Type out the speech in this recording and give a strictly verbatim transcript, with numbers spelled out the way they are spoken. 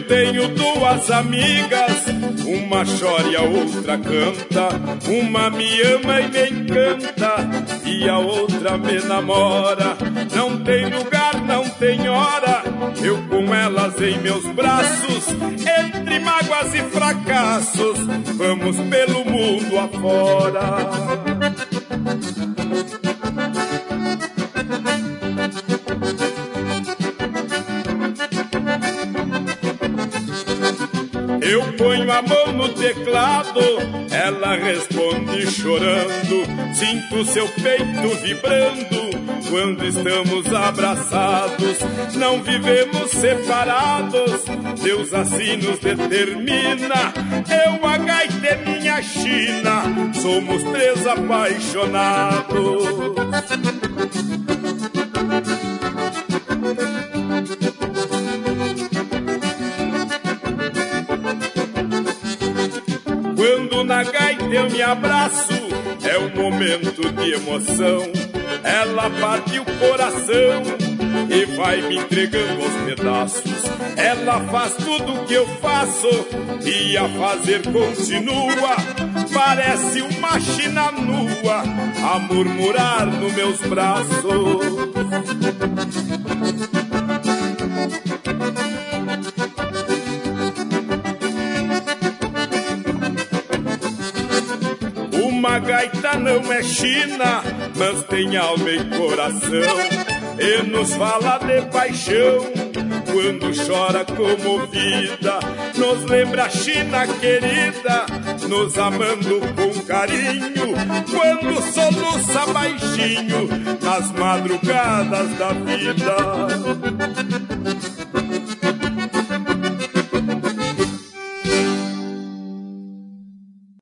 tenho duas amigas, uma chora e a outra canta. Uma me ama e me encanta, e a outra me namora. Não tem lugar, não tem hora, eu com elas em meus braços. Entre mágoas e fracassos, vamos pelo mundo afora. Eu ponho a mão no teclado, ela responde chorando. Sinto seu peito vibrando quando estamos abraçados. Não vivemos separados, Deus assim nos determina. Eu, a gaita é minha China, somos três apaixonados. Quando na gaita eu me abraço, é um momento de emoção. Ela parte o coração e vai me entregando aos pedaços. Ela faz tudo que eu faço e a fazer continua. Parece uma China nua a murmurar nos meus braços. Uma gaita não é China, mas tem alma e coração, e nos fala de paixão quando chora comovida. Nos lembra a China querida, nos amando com carinho, quando soluça baixinho nas madrugadas da vida.